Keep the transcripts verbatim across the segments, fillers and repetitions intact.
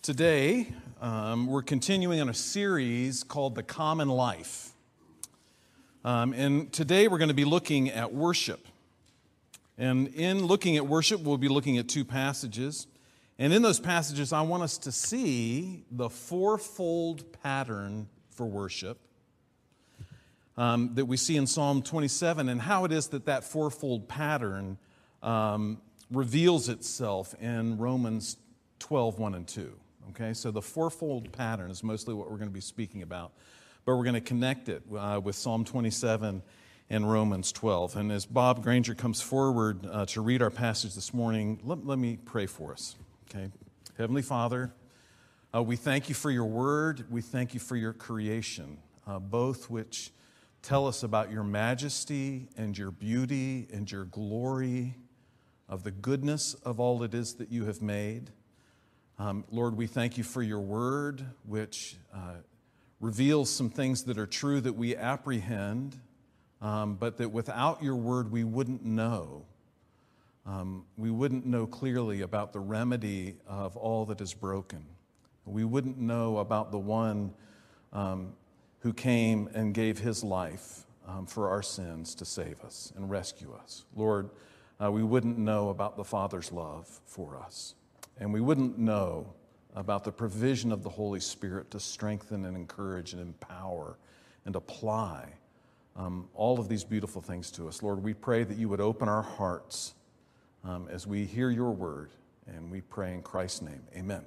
Today, um, we're continuing on a series called The Common Life. Um, and today we're going to be looking at worship. And in looking at worship, we'll be looking at two passages. And in those passages, I want us to see the fourfold pattern for worship um, that we see in Psalm twenty-seven, and how it is that that fourfold pattern um, reveals itself in Romans twelve, one and two. Okay, so the fourfold pattern is mostly what we're going to be speaking about, but we're going to connect it uh, with Psalm twenty-seven and Romans twelve. And as Bob Granger comes forward uh, to read our passage this morning, let, let me pray for us. Okay, Heavenly Father, uh, we thank you for your word. We thank you for your creation, uh, both which tell us about your majesty and your beauty and your glory, of the goodness of all it is that you have made. Um, Lord, we thank you for your word, which uh, reveals some things that are true that we apprehend, um, but that without your word we wouldn't know. Um, we wouldn't know clearly about the remedy of all that is broken. We wouldn't know about the one um, who came and gave his life um, for our sins to save us and rescue us. Lord, uh, we wouldn't know about the Father's love for us. And we wouldn't know about the provision of the Holy Spirit to strengthen and encourage and empower and apply um, all of these beautiful things to us. Lord, we pray that you would open our hearts um, as we hear your word, and we pray in Christ's name. Amen.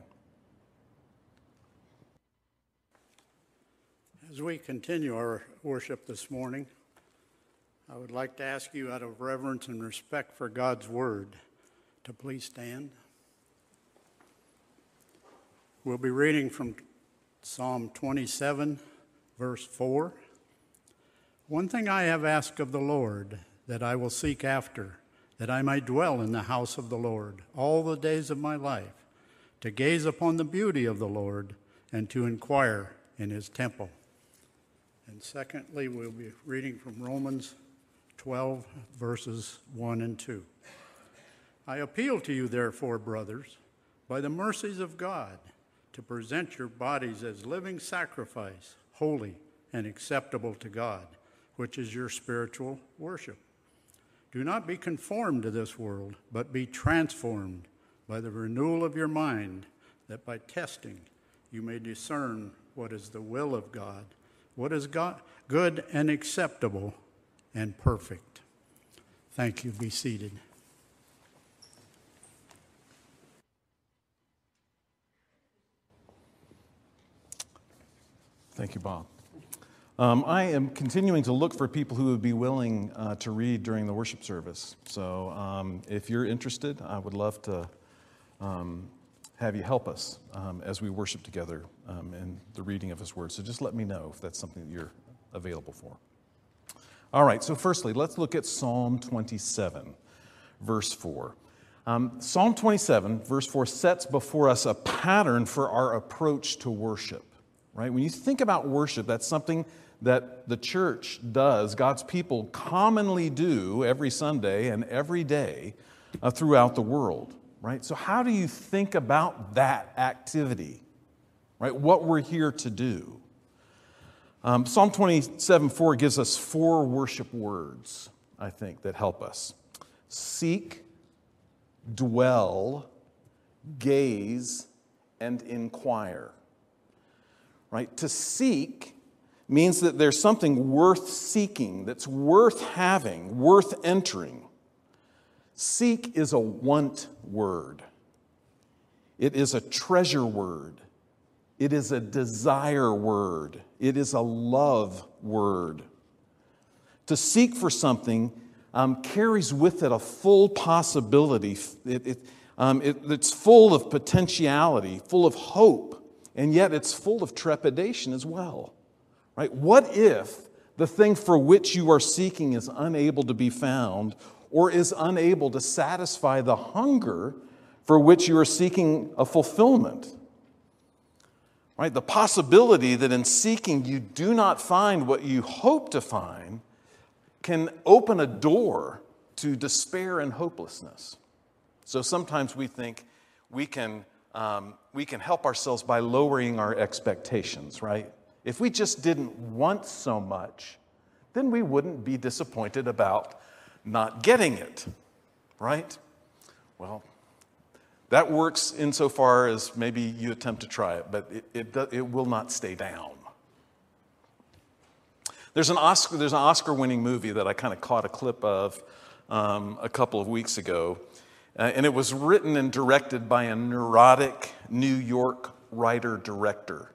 As we continue our worship this morning, I would like to ask you, out of reverence and respect for God's word, to please stand. We'll be reading from Psalm twenty-seven, verse four. One thing I have asked of the Lord, that I will seek after, that I might dwell in the house of the Lord all the days of my life, to gaze upon the beauty of the Lord and to inquire in his temple. And secondly, we'll be reading from Romans twelve, verses one and two. I appeal to you, therefore, brothers, by the mercies of God, to present your bodies as living sacrifice, holy and acceptable to God, which is your spiritual worship. Do not be conformed to this world, but be transformed by the renewal of your mind, that by testing you may discern what is the will of God, what is God, good and acceptable and perfect. Thank you. Be seated. Thank you, Bob. Um, I am continuing to look for people who would be willing uh, to read during the worship service. So um, if you're interested, I would love to um, have you help us um, as we worship together um, in the reading of his word. So just let me know if that's something that you're available for. All right, so firstly, let's look at Psalm twenty-seven, verse four. Um, Psalm twenty-seven, verse four, sets before us a pattern for our approach to worship. Right? When you think about worship, that's something that the church does, God's people commonly do every Sunday and every day uh, throughout the world. Right? So how do you think about that activity? Right? What we're here to do. Um, Psalm twenty-seven, four gives us four worship words, I think, that help us. Seek, dwell, gaze, and inquire. Right? To seek means that there's something worth seeking, that's worth having, worth entering. Seek is a want word. It is a treasure word. It is a desire word. It is a love word. To seek for something um, carries with it a full possibility. It, it, um, it, it's full of potentiality, full of hope. And yet it's full of trepidation as well, right? What if the thing for which you are seeking is unable to be found, or is unable to satisfy the hunger for which you are seeking a fulfillment? Right? The possibility that in seeking you do not find what you hope to find can open a door to despair and hopelessness. So sometimes we think we can um, we can help ourselves by lowering our expectations, right? If we just didn't want so much, then we wouldn't be disappointed about not getting it, right? Well, that works insofar as maybe you attempt to try it, but it, it, it will not stay down. There's an Oscar, there's an Oscar-winning movie that I kind of caught a clip of um, a couple of weeks ago, uh, and it was written and directed by a neurotic New York writer-director.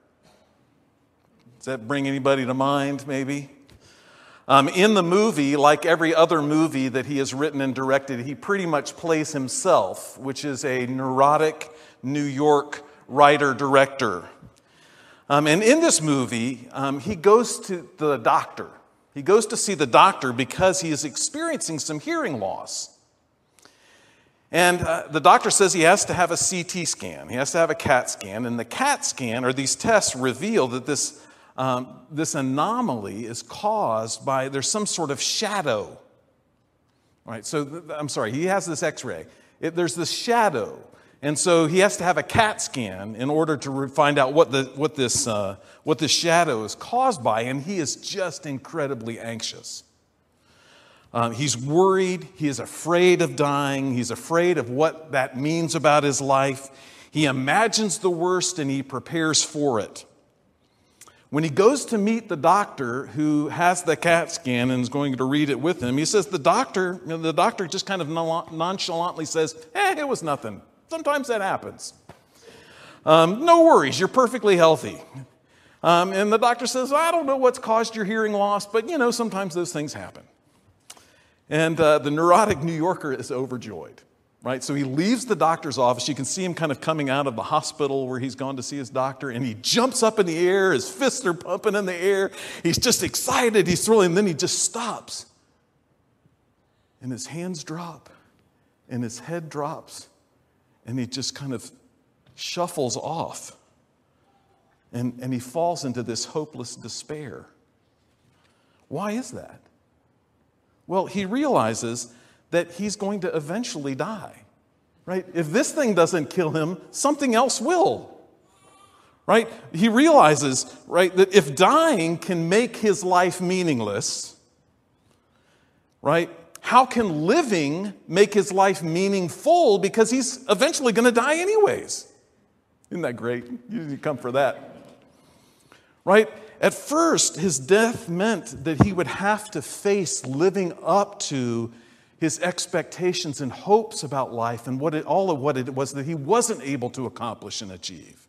Does that bring anybody to mind, maybe? Um, in the movie, like every other movie that he has written and directed, he pretty much plays himself, which is a neurotic New York writer-director. Um, and in this movie, um, he goes to the doctor. He goes to see the doctor because he is experiencing some hearing loss. And uh, the doctor says he has to have a C T scan. He has to have a CAT scan. And the CAT scan, or these tests, reveal that this, um, this anomaly is caused by, there's some sort of shadow. All right, so th- I'm sorry, he has this x-ray. It, there's this shadow. And so he has to have a CAT scan in order to re- find out what, the, what, this, uh, what this shadow is caused by, and he is just incredibly anxious. Um, he's worried, he is afraid of dying, he's afraid of what that means about his life. He imagines the worst and he prepares for it. When he goes to meet the doctor who has the CAT scan and is going to read it with him, he says the doctor, you know, the doctor just kind of nonchalantly says, eh, it was nothing. Sometimes that happens. Um, no worries, you're perfectly healthy. Um, and the doctor says, I don't know what's caused your hearing loss, but you know, sometimes those things happen. And uh, the neurotic New Yorker is overjoyed, right? So he leaves the doctor's office. You can see him kind of coming out of the hospital where he's gone to see his doctor, and he jumps up in the air. His fists are pumping in the air. He's just excited. He's thrilling. And then he just stops. And his hands drop, and his head drops. And he just kind of shuffles off. And, and he falls into this hopeless despair. Why is that? Well, he realizes that he's going to eventually die, right? If this thing doesn't kill him, something else will, right? He realizes, right, that if dying can make his life meaningless, right, how can living make his life meaningful? Because he's eventually going to die anyways. Isn't that great? You didn't come for that. Right? At first, his death meant that he would have to face living up to his expectations and hopes about life and what it, all of what it was that he wasn't able to accomplish and achieve.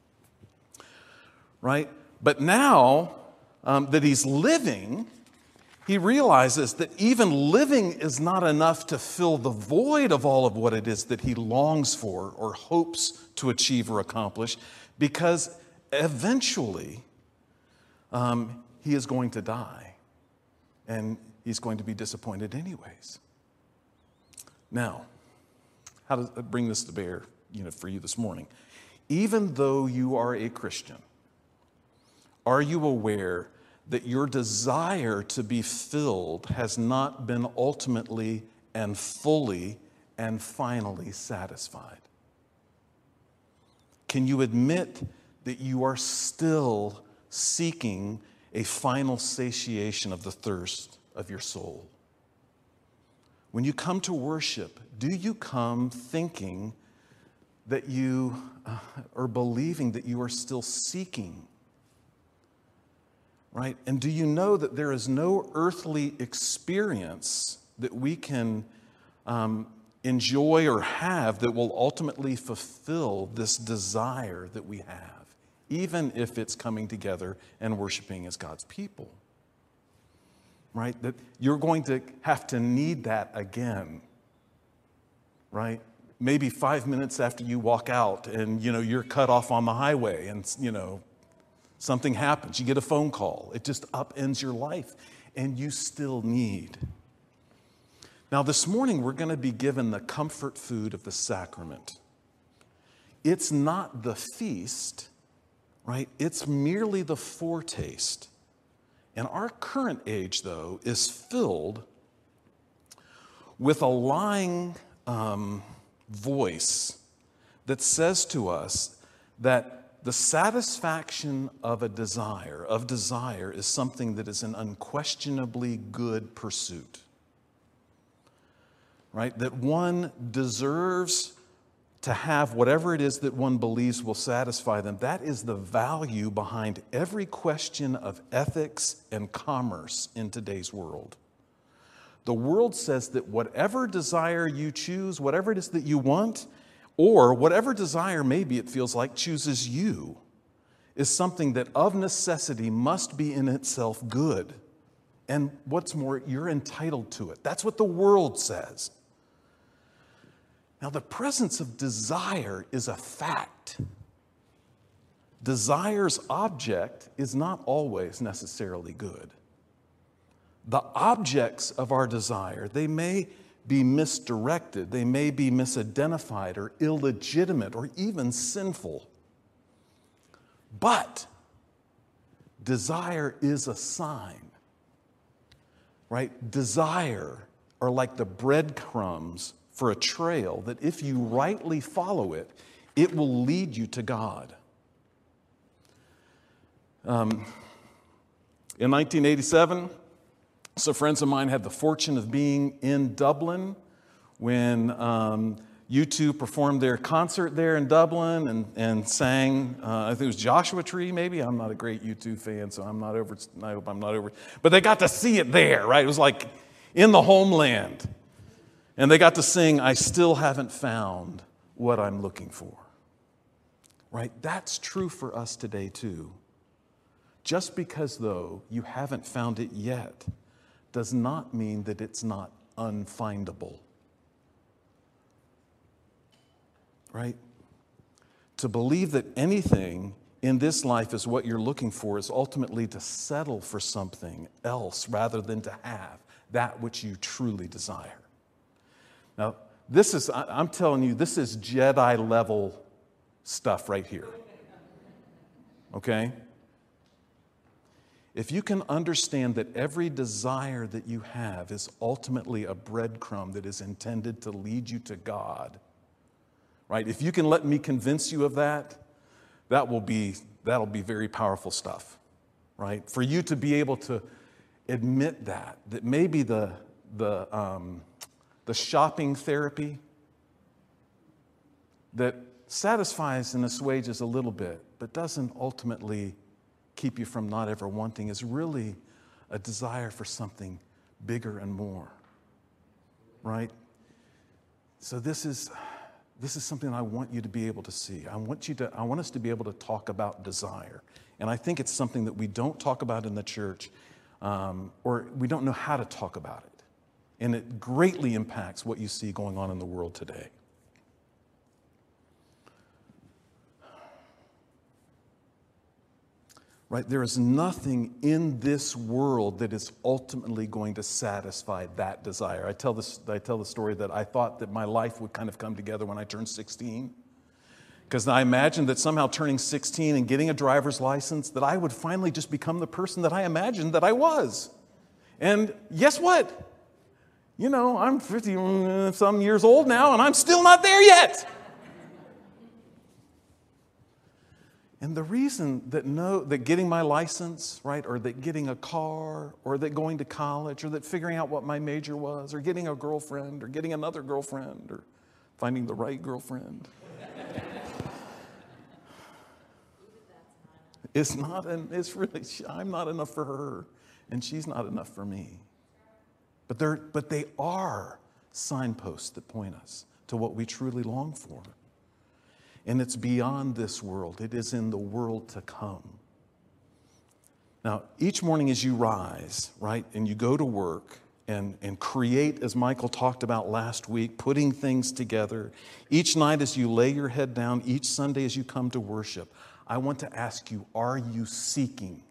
Right? But now um, that he's living, he realizes that even living is not enough to fill the void of all of what it is that he longs for or hopes to achieve or accomplish, because eventually um, he is going to die, and he's going to be disappointed anyways. Now, how does it bring this to bear, you know, for you this morning? Even though you are a Christian, are you aware that your desire to be filled has not been ultimately and fully and finally satisfied? Can you admit that you are still seeking a final satiation of the thirst of your soul? When you come to worship, do you come thinking that you uh, are believing that you are still seeking? Right? And do you know that there is no earthly experience that we can um, enjoy or have that will ultimately fulfill this desire that we have, even if it's coming together and worshiping as God's people? Right? That you're going to have to need that again. Right? Maybe five minutes after you walk out and, you know, you're cut off on the highway and, you know, something happens. You get a phone call. It just upends your life, and you still need. Now, this morning, we're going to be given the comfort food of the sacrament. It's not the feast, right? It's merely the foretaste. And our current age, though, is filled with a lying um, voice that says to us that the satisfaction of a desire, of desire, is something that is an unquestionably good pursuit. Right? That one deserves to have whatever it is that one believes will satisfy them. That is the value behind every question of ethics and commerce in today's world. The world says that whatever desire you choose, whatever it is that you want, or whatever desire maybe it feels like chooses you, is something that of necessity must be in itself good. And what's more, you're entitled to it. That's what the world says. Now, the presence of desire is a fact. Desire's object is not always necessarily good. The objects of our desire, they may be misdirected, they may be misidentified or illegitimate or even sinful. But desire is a sign, right? Desire are like the breadcrumbs for a trail that if you rightly follow it, it will lead you to God. Um, in nineteen eighty-seven, some friends of mine had the fortune of being in Dublin when um, U two performed their concert there in Dublin and, and sang, uh, I think it was Joshua Tree maybe. I'm not a great U two fan, so I'm not over, I hope I'm not over. But they got to see it there, right? It was like in the homeland. And they got to sing, I Still Haven't Found What I'm Looking For. Right? That's true for us today too. Just because, though, you haven't found it yet does not mean that it's not unfindable. Right? To believe that anything in this life is what you're looking for is ultimately to settle for something else rather than to have that which you truly desire. Now, this is, I'm telling you, this is Jedi level stuff right here. Okay? If you can understand that every desire that you have is ultimately a breadcrumb that is intended to lead you to God, right? If you can let me convince you of that, that will be, that'll be very powerful stuff, right? For you to be able to admit that, that maybe the, the, um, the shopping therapy that satisfies and assuages a little bit, but doesn't ultimately keep you from not ever wanting, is really a desire for something bigger and more, right? So this is, this is something I want you to be able to see. I want you to, I want us to be able to talk about desire. And I think it's something that we don't talk about in the church, um, or we don't know how to talk about it. And it greatly impacts what you see going on in the world today. Right? There is nothing in this world that is ultimately going to satisfy that desire. I tell this, I tell the story that I thought that my life would kind of come together when I turned sixteen. Because I imagined that somehow turning sixteen and getting a driver's license, that I would finally just become the person that I imagined that I was. And guess what? You know, I'm fifty some years old now, and I'm still not there yet. And the reason that no, that getting my license, right, or that getting a car, or that going to college, or that figuring out what my major was, or getting a girlfriend, or getting another girlfriend, or finding the right girlfriend, it's not, an, it's really, I'm not enough for her, and she's not enough for me. But, they're, but they are signposts that point us to what we truly long for. And it's beyond this world. It is in the world to come. Now, each morning as you rise, right, and you go to work and, and create, as Michael talked about last week, putting things together, each night as you lay your head down, each Sunday as you come to worship, I want to ask you, are you seeking?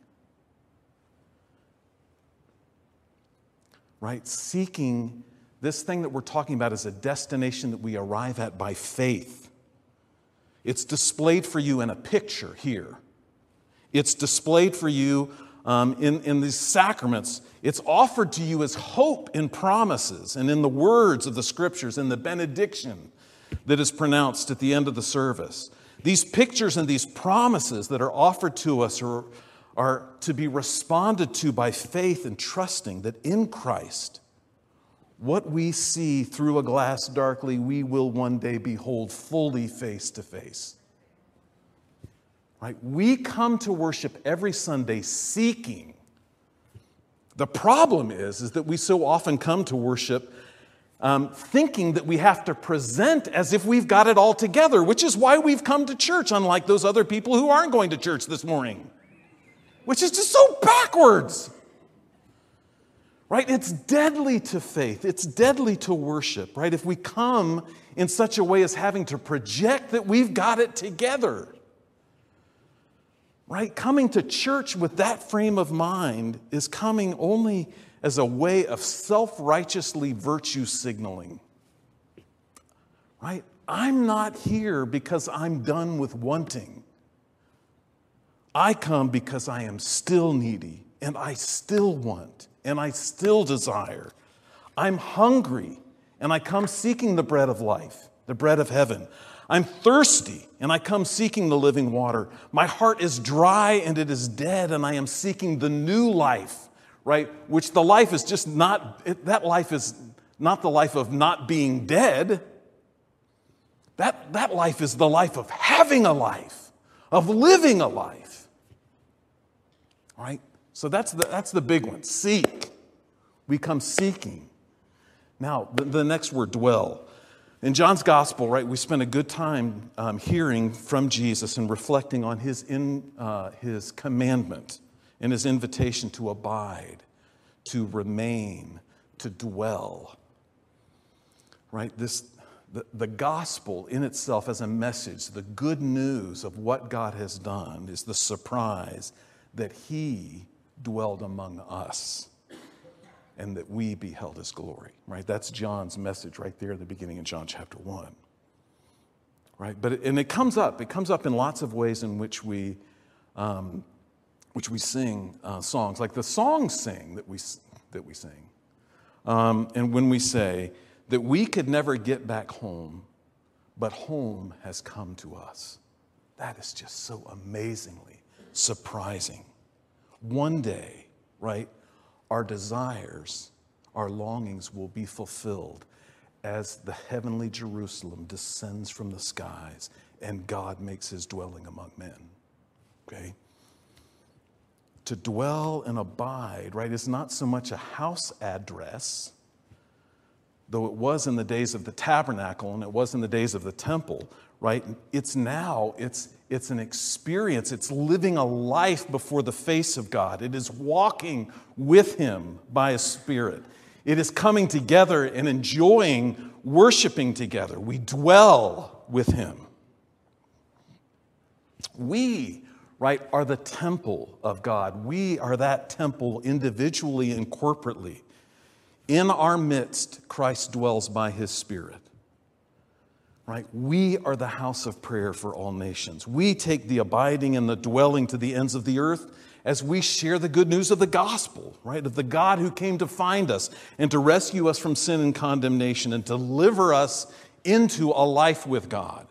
Right? Seeking, this thing that we're talking about is a destination that we arrive at by faith. It's displayed for you in a picture here. It's displayed for you um, in, in these sacraments. It's offered to you as hope in promises and in the words of the scriptures, in the benediction. that is pronounced at the end of the service. These pictures and these promises that are offered to us are, are to be responded to by faith and trusting that in Christ, what we see through a glass darkly, we will one day behold fully face to face. Right? We come to worship every Sunday seeking. The problem is, is that we so often come to worship um, thinking that we have to present as if we've got it all together, which is why we've come to church, unlike those other people who aren't going to church this morning, which is just so backwards. Right? It's deadly to faith. It's deadly to worship, right? If we come in such a way as having to project that we've got it together. Right? Coming to church with that frame of mind is coming only as a way of self-righteously virtue signaling. Right? I'm not here because I'm done with wanting. I come because I am still needy and I still want and I still desire. I'm hungry and I come seeking the bread of life, the bread of heaven. I'm thirsty, and I come seeking the living water. My heart is dry, and it is dead, and I am seeking the new life, right? Which the life is just not, it, that life is not the life of not being dead. That, that life is the life of having a life, of living a life, right? So that's the, that's the big one, seek. We come seeking. Now, the, the next word, dwell. In John's gospel, right, we spend a good time um, hearing from Jesus and reflecting on his, in, uh, his commandment and his invitation to abide, to remain, to dwell. Right? This, the, the gospel in itself as a message, the good news of what God has done is the surprise that he dwelled among us. And that we beheld his glory, right? That's John's message right there at the beginning in John chapter one, right? But it, and it comes up. It comes up in lots of ways in which we, um, which we sing uh, songs, like the song sing that we that we sing, um, and when we say that we could never get back home, but home has come to us. That is just so amazingly surprising. One day, right? Our desires, our longings will be fulfilled as the heavenly Jerusalem descends from the skies and God makes his dwelling among men. Okay? To dwell and abide, right, is not so much a house address, though it was in the days of the tabernacle and it was in the days of the temple, right? It's now, it's It's an experience. It's living a life before the face of God. It is walking with him by his Spirit. It is coming together and enjoying worshiping together. We dwell with him. We, right, are the temple of God. We are that temple individually and corporately. In our midst, Christ dwells by his Spirit. Right? We are the house of prayer for all nations. We take the abiding and the dwelling to the ends of the earth as we share the good news of the gospel, right? Of the God who came to find us and to rescue us from sin and condemnation and deliver us into a life with God.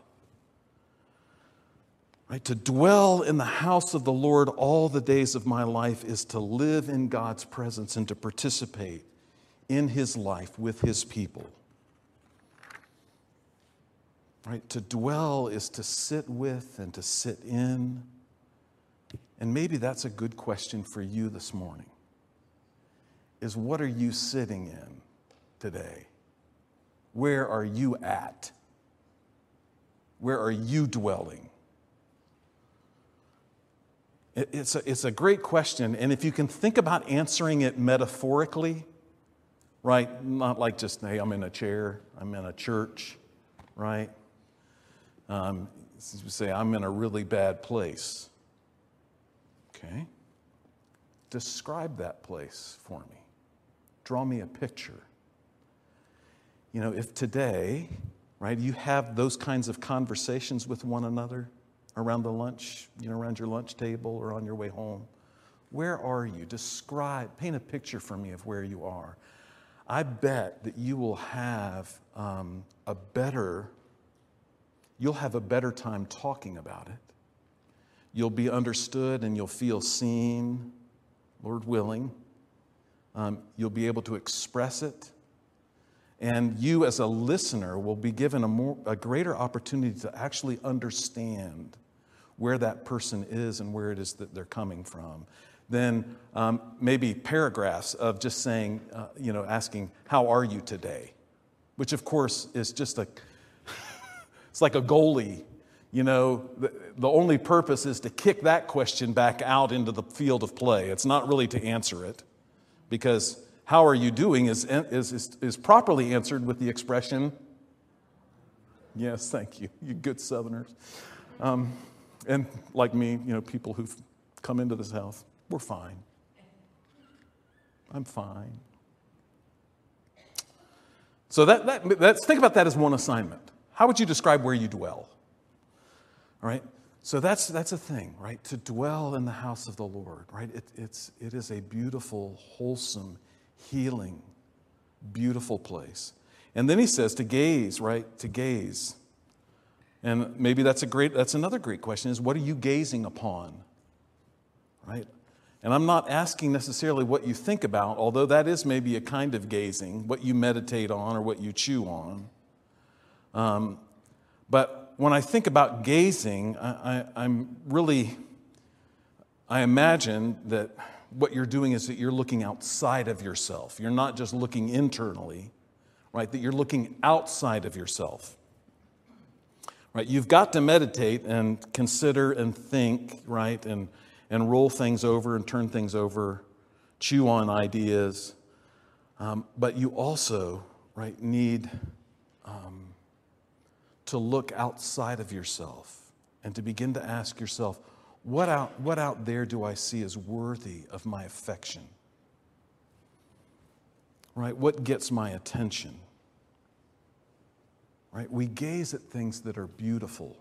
Right? To dwell in the house of the Lord all the days of my life is to live in God's presence and to participate in his life with his people. Right? To dwell is to sit with and to sit in. And maybe that's a good question for you this morning. Is what are you sitting in today? Where are you at? Where are you dwelling? It, it's, a, it's a great question. And if you can think about answering it metaphorically, right? Not like just, hey, I'm in a chair, I'm in a church, right? Um, say, I'm in a really bad place. Okay. Describe that place for me. Draw me a picture. You know, if today, right, you have those kinds of conversations with one another around the lunch, you know, around your lunch table or on your way home, where are you? Describe, paint a picture for me of where you are. I bet that you will have um, a better you'll have a better time talking about it. You'll be understood and you'll feel seen, Lord willing. Um, you'll be able to express it. And you as a listener will be given a, more, a greater opportunity to actually understand where that person is and where it is that they're coming from. Then um, maybe paragraphs of just saying, uh, you know, asking, how are you today? Which of course is just a, it's like a goalie. You know, the, the only purpose is to kick that question back out into the field of play. It's not really to answer it, because how are you doing is, is, is, is properly answered with the expression, yes, thank you, you good Southerners. Um, and like me, you know, people who've come into this house, we're fine. I'm fine. So that, that that's, think about that as one assignment. How would you describe where you dwell? All right? So that's that's a thing, right? To dwell in the house of the Lord, right? It, it's, it is a beautiful, wholesome, healing, beautiful place. And then he says to gaze, right? To gaze. And maybe that's a great, that's another great question is, what are you gazing upon? Right? And I'm not asking necessarily what you think about, although that is maybe a kind of gazing, what you meditate on or what you chew on. Um, but when I think about gazing, I, I, I'm really, I imagine that what you're doing is that you're looking outside of yourself. You're not just looking internally, right? That you're looking outside of yourself. Right? You've got to meditate and consider and think, right? And and roll things over and turn things over, chew on ideas. Um, but you also, right, need um, to look outside of yourself and to begin to ask yourself, what out, what out there do I see as worthy of my affection? Right? What gets my attention? Right? We gaze at things that are beautiful.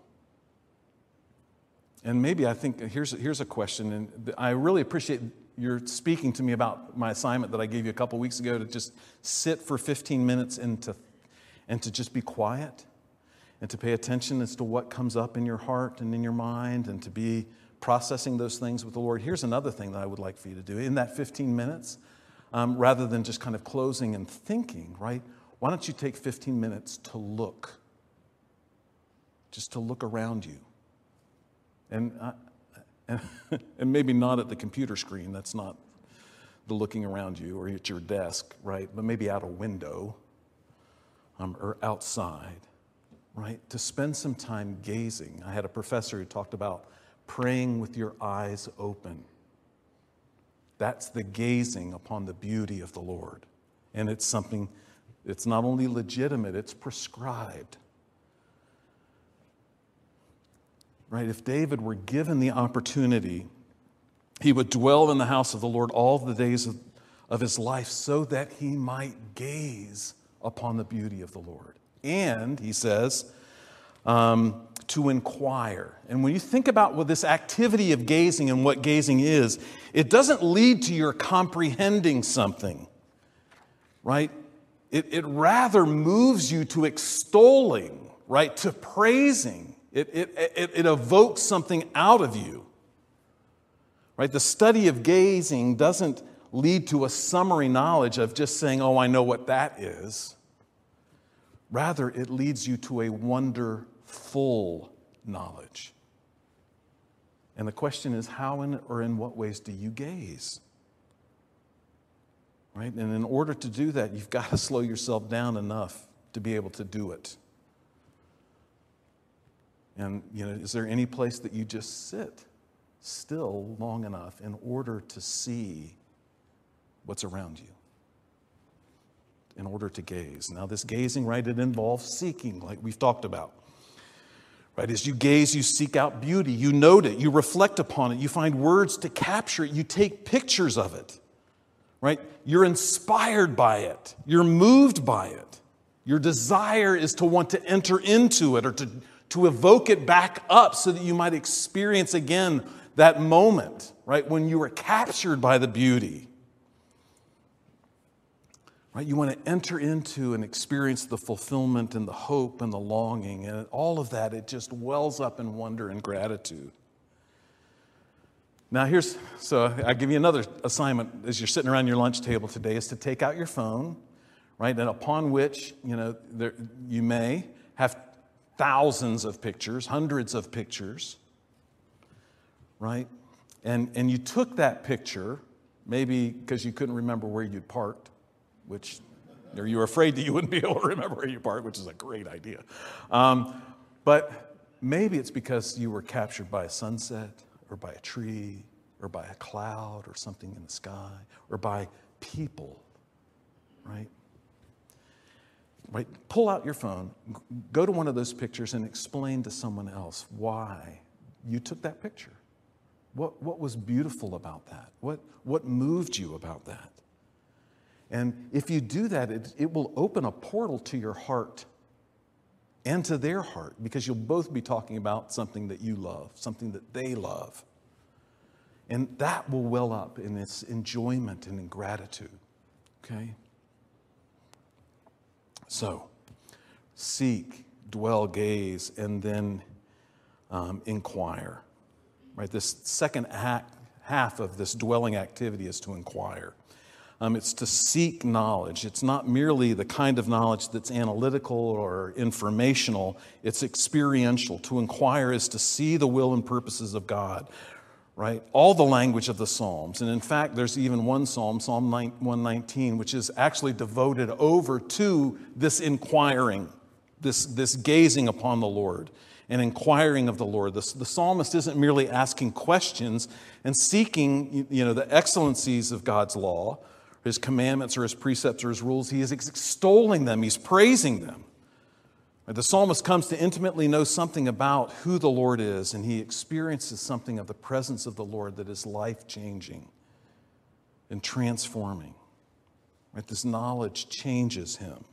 And maybe I think, here's, here's a question, and I really appreciate your speaking to me about my assignment that I gave you a couple weeks ago, to just sit for fifteen minutes and to, and to just be quiet and to pay attention as to what comes up in your heart and in your mind and to be processing those things with the Lord. Here's another thing that I would like for you to do. In that fifteen minutes, um, rather than just kind of closing and thinking, right, why don't you take fifteen minutes to look, just to look around you. And, uh, and, and maybe not at the computer screen, that's not the looking around you, or at your desk, right? But maybe out a window um, or outside, right? To spend some time gazing. I had a professor who talked about praying with your eyes open. That's the gazing upon the beauty of the Lord. And it's something, it's not only legitimate, it's prescribed. Right? If David were given the opportunity, he would dwell in the house of the Lord all the days of, of his life so that he might gaze upon the beauty of the Lord. And, he says, um, to inquire. And when you think about what this activity of gazing and what gazing is, it doesn't lead to your comprehending something, right? It, it rather moves you to extolling, right? To praising. It, it, it, it evokes something out of you, right? The study of gazing doesn't lead to a summary knowledge of just saying, oh, I know what that is. Rather, it leads you to a wonderful knowledge. And the question is, how in, or in what ways do you gaze? Right? And in order to do that, you've got to slow yourself down enough to be able to do it. And, you know, is there any place that you just sit still long enough in order to see what's around you? In order to gaze. Now, this gazing, right, it involves seeking, like we've talked about. Right, as you gaze, you seek out beauty. You note it. You reflect upon it. You find words to capture it. You take pictures of it. Right? You're inspired by it. You're moved by it. Your desire is to want to enter into it or to to evoke it back up so that you might experience again that moment, right, when you were captured by the beauty. Right? You want to enter into and experience the fulfillment and the hope and the longing, and all of that, it just wells up in wonder and gratitude. Now here's, so I give you another assignment as you're sitting around your lunch table today, is to take out your phone, right? And upon which, you know, there, you may have thousands of pictures, hundreds of pictures, right? And, and you took that picture, maybe because you couldn't remember where you'd parked, which, or you were afraid that you wouldn't be able to remember where you parked, which is a great idea. Um, but maybe it's because you were captured by a sunset, or by a tree, or by a cloud, or something in the sky, or by people, right? Right? Pull out your phone, go to one of those pictures and explain to someone else why you took that picture. What, what was beautiful about that? What, what moved you about that? And if you do that, it, it will open a portal to your heart and to their heart, because you'll both be talking about something that you love, something that they love. And that will well up in its enjoyment and in gratitude, okay? So, seek, dwell, gaze, and then um, inquire, right? This second act, half of this dwelling activity is to inquire. Um, it's to seek knowledge. It's not merely the kind of knowledge that's analytical or informational. It's experiential. To inquire is to see the will and purposes of God, right? All the language of the Psalms. And in fact, there's even one Psalm, Psalm one nineteen, which is actually devoted over to this inquiring, this, this gazing upon the Lord and inquiring of the Lord. The, the psalmist isn't merely asking questions and seeking, you know, the excellencies of God's law, His commandments or His precepts or His rules. He is extolling them. He's praising them. The psalmist comes to intimately know something about who the Lord is, and he experiences something of the presence of the Lord that is life-changing and transforming. Right? This knowledge changes him.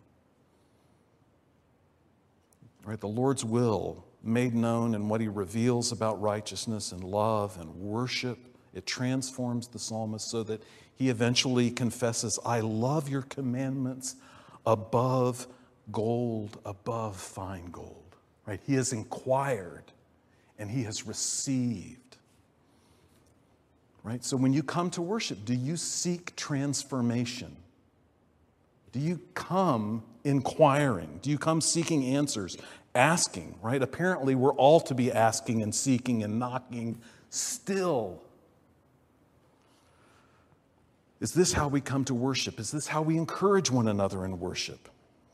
Right? The Lord's will made known in what He reveals about righteousness and love and worship, it transforms the psalmist so that he eventually confesses, I love your commandments above gold, above fine gold. Right? He has inquired and he has received. Right? So when you come to worship, do you seek transformation? Do you come inquiring? Do you come seeking answers? Asking, right? Apparently we're all to be asking and seeking and knocking still. Is this how we come to worship? Is this how we encourage one another in worship?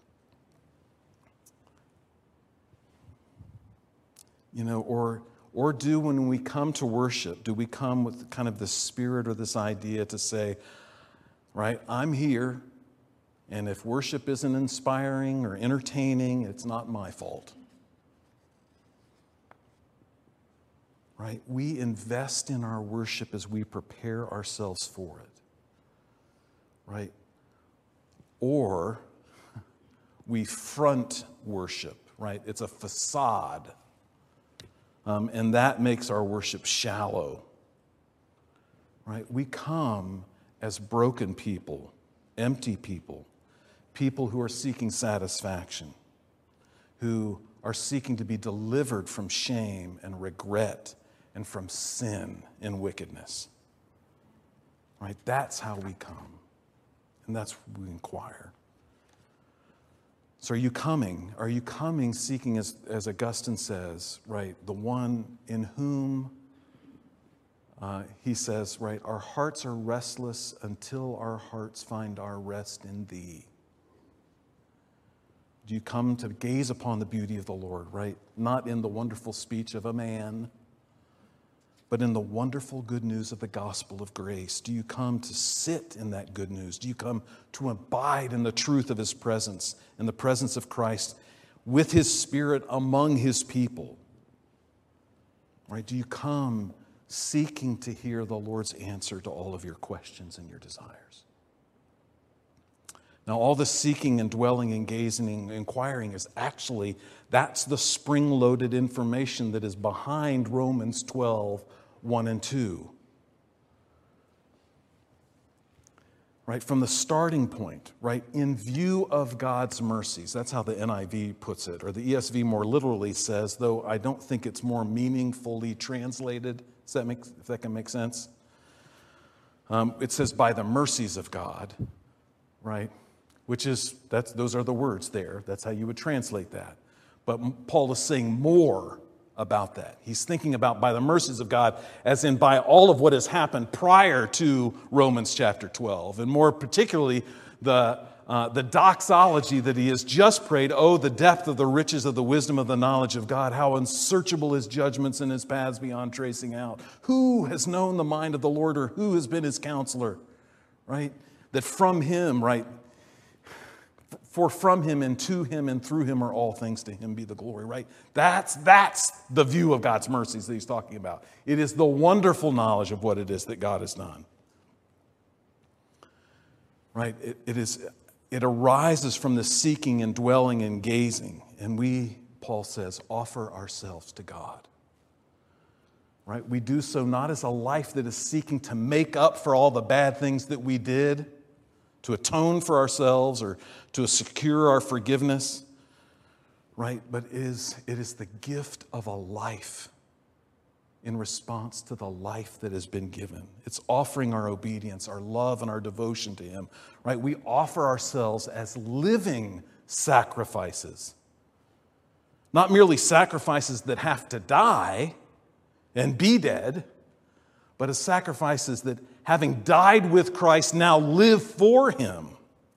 You know, or or do when we come to worship, do we come with kind of this spirit or this idea to say, right, I'm here, and if worship isn't inspiring or entertaining, it's not my fault. Right? We invest in our worship as we prepare ourselves for it. Right? Or we front worship, right? It's a facade. Um, and that makes our worship shallow. Right? We come as broken people, empty people, people who are seeking satisfaction, who are seeking to be delivered from shame and regret and from sin and wickedness. Right? That's how we come. And that's what we inquire. So are you coming? Are you coming seeking, as, as Augustine says, right, the one in whom, uh, he says, right, our hearts are restless until our hearts find our rest in Thee. Do you come to gaze upon the beauty of the Lord, right? Not in the wonderful speech of a man, but in the wonderful good news of the gospel of grace. Do you come to sit in that good news? Do you come to abide in the truth of His presence, in the presence of Christ, with His Spirit among His people? Right? Do you come seeking to hear the Lord's answer to all of your questions and your desires? Now, all the seeking and dwelling and gazing and inquiring is actually, that's the spring-loaded information that is behind Romans twelve, one and two. right, from the starting point, right, in view of God's mercies. That's how the N I V puts it, or the E S V more literally says, though I don't think it's more meaningfully translated. Does that make, if that can make sense? Um, it says, by the mercies of God, right, which is, that's, those are the words there. That's how you would translate that. But Paul is saying more about that. He's thinking about by the mercies of God, as in by all of what has happened prior to Romans chapter twelve, and more particularly the, uh, the doxology that he has just prayed, oh, the depth of the riches of the wisdom of the knowledge of God, how unsearchable his judgments and his paths beyond tracing out. Who has known the mind of the Lord, or who has been his counselor, right? That from him, right, for from him and to him and through him are all things, to him be the glory, right? That's, that's the view of God's mercies that he's talking about. It is the wonderful knowledge of what it is that God has done. Right? It, it is, it arises from the seeking and dwelling and gazing. And we, Paul says, offer ourselves to God. Right? We do so not as a life that is seeking to make up for all the bad things that we did, to atone for ourselves or to secure our forgiveness, right? But it is, it is the gift of a life in response to the life that has been given. It's offering our obedience, our love, and our devotion to him, right? We offer ourselves as living sacrifices, not merely sacrifices that have to die and be dead, but as sacrifices that, having died with Christ, now live for him.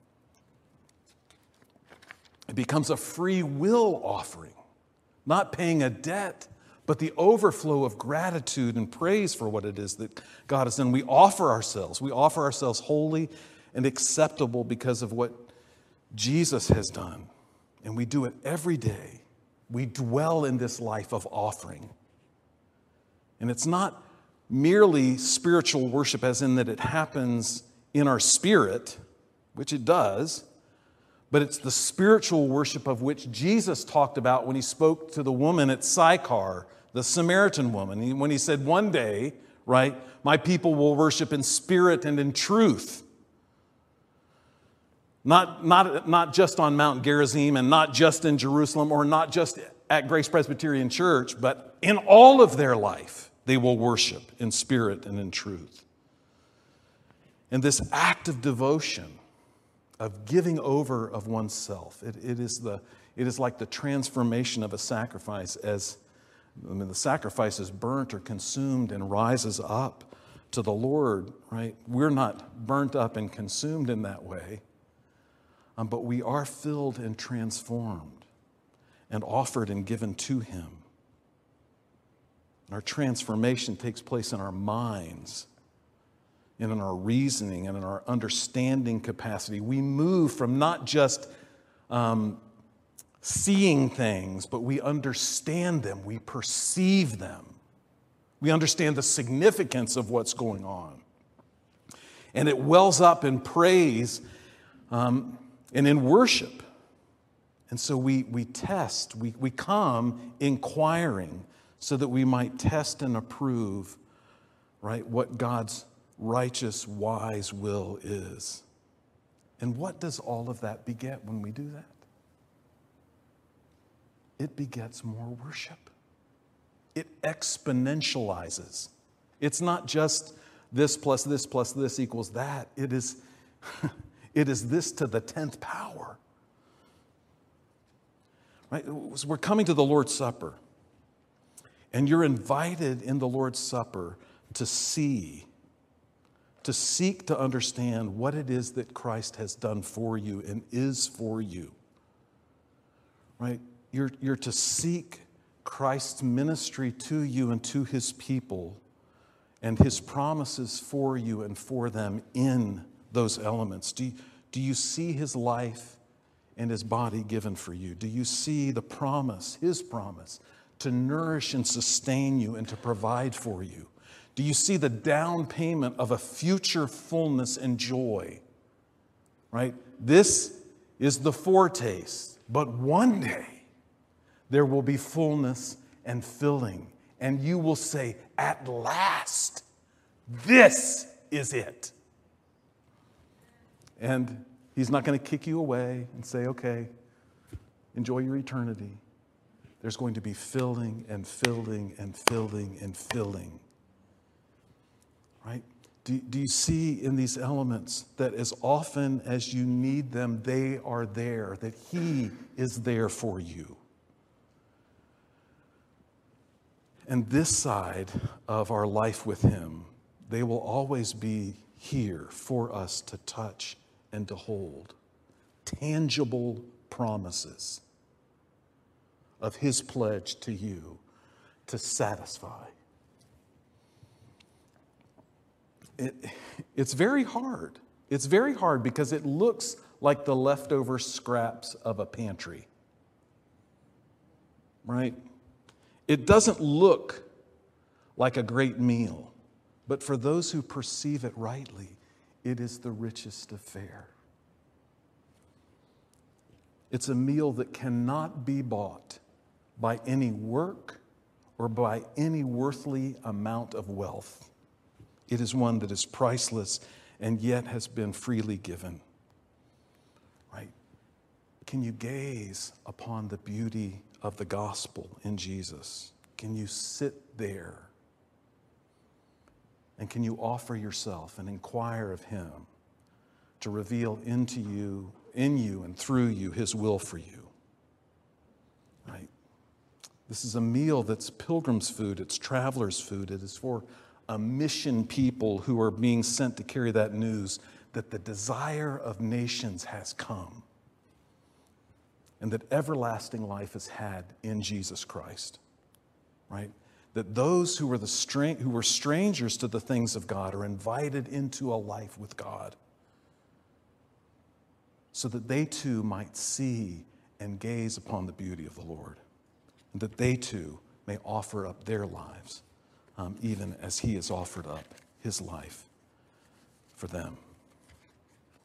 It becomes a free will offering, not paying a debt, but the overflow of gratitude and praise for what it is that God has done. We offer ourselves. We offer ourselves holy and acceptable because of what Jesus has done. And we do it every day. We dwell in this life of offering. And it's not merely spiritual worship as in that it happens in our spirit, which it does, but it's the spiritual worship of which Jesus talked about when he spoke to the woman at Sychar, the Samaritan woman, when he said, one day, right, my people will worship in spirit and in truth. Not, not, not just on Mount Gerizim and not just in Jerusalem or not just at Grace Presbyterian Church, but in all of their life. They will worship in spirit and in truth. And this act of devotion, of giving over of oneself, it, it, is the, it is like the transformation of a sacrifice as I mean, the sacrifice is burnt or consumed and rises up to the Lord, right? We're not burnt up and consumed in that way, um, but we are filled and transformed and offered and given to him. Our transformation takes place in our minds and in our reasoning and in our understanding capacity. We move from not just um, seeing things, but we understand them. We perceive them. We understand the significance of what's going on. And it wells up in praise um, and in worship. And so we, we test, we, we come inquiring so that we might test and approve, right, what God's righteous, wise will is. And what does all of that beget when we do that? It begets more worship. It exponentializes. It's not just this plus this plus this equals that. It is, it is this to the tenth power. Right? So we're coming to the Lord's Supper. And you're invited in the Lord's Supper to see, to seek to understand what it is that Christ has done for you and is for you. Right? You're, you're to seek Christ's ministry to you and to his people and his promises for you and for them in those elements. Do you, do you see his life and his body given for you? Do you see the promise, his promise, to nourish and sustain you and to provide for you? Do you see the down payment of a future fullness and joy? Right? This is the foretaste, but one day there will be fullness and filling, and you will say, at last, this is it. And he's not going to kick you away and say, okay, enjoy your eternity. There's going to be filling and filling and filling and filling. Right? Do, do you see in these elements that as often as you need them, they are there, that he is there for you? And this side of our life with him, they will always be here for us to touch and to hold. Tangible promises of his pledge to you to satisfy. It, it's very hard. It's very hard because it looks like the leftover scraps of a pantry. Right? It doesn't look like a great meal, but for those who perceive it rightly, it is the richest of fare. It's a meal that cannot be bought by any work or by any worthly amount of wealth. It is one that is priceless and yet has been freely given. Right? Can you gaze upon the beauty of the gospel in Jesus? Can you sit there? And can you offer yourself and inquire of him to reveal into you, in you and through you, his will for you? Right? This is a meal that's pilgrim's food, it's traveler's food. It is for a mission people who are being sent to carry that news that the desire of nations has come and that everlasting life is had in Jesus Christ. Right? That those who were, the stra- who were strangers to the things of God are invited into a life with God so that they too might see and gaze upon the beauty of the Lord, and that they too may offer up their lives, um, even as he has offered up his life for them.